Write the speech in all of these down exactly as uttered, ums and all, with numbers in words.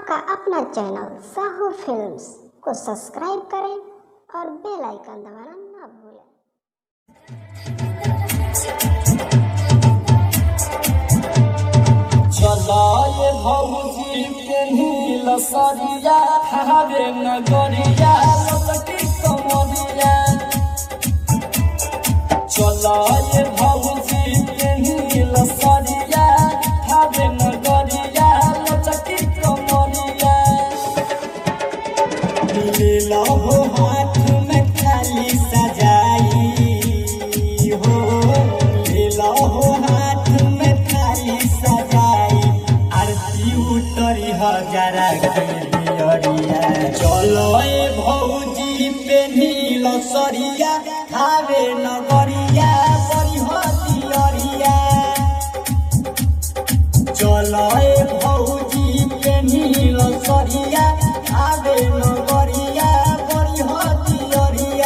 आपका अपना channel Sahu films को सब्सक्राइब करें और बेल आइकन दबाना ना भूलें। चलाए भौजी पेन्हिल सरिया खावे नगरिया लपटी कमरिया। चलाए भौजी पेन्हिल सरिया खावे नगरिया लपटी कमरिया। ले लो हाथ में खाली सजाई हो, ले लो हाथ में खाली सजाई उतरी हजारा गलियरिया। चलो ए भौजी पेन्हिल सरिया खावे नगरिया बड़ी हदियरिया। चलो ए भौजी पेन्हिल सरिया खावे नगरिया बड़ी हदियरिया।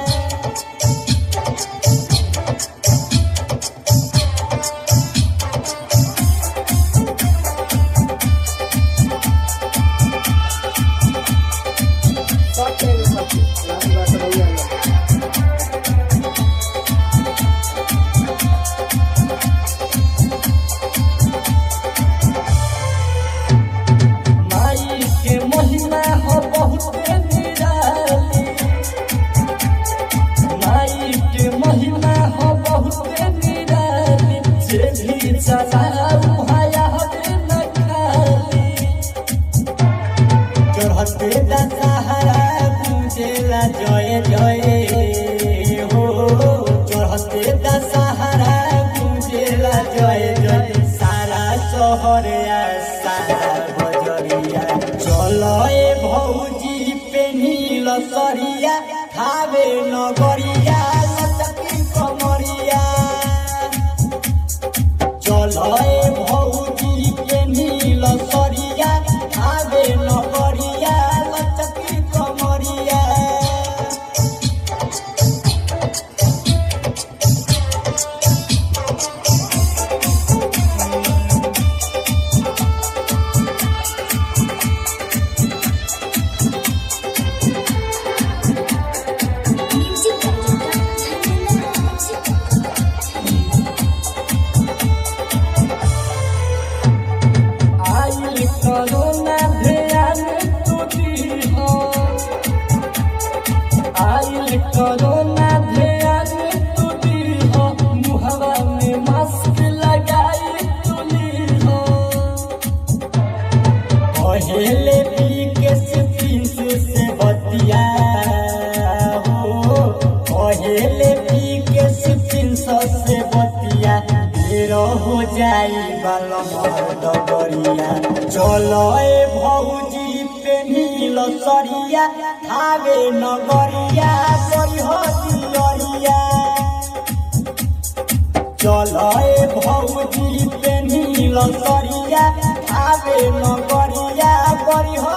चढ़ते दशहरा पूजेला जय जय हो, चढ़ते दशहरा पूजेला जय जय सारा शहर सारा बजरिया। चलो ए भौजी पेन्हिल सरिया खावे नगरिया लटकी कमरिया। चलो ए भौजी पेन्हिल सरिया खावे नगरिया लटकी कमरिया। कोरोना ध्यान तू दीहो, आइल कोरोना ध्यान तू दीहो, मुहवा में मास्क लगाई तू लीहो। पहले पी के सिफिस से बतिया हो, पहले पी के सिफिस से बतिया हो जाई बाला डगरिया। चलो ए भौजी पेन्हिल सरिया खावे नगरिया बड़ी हदियरिया। चलो ए भौजी पेन्हिल सरिया खावे नगरिया बड़ी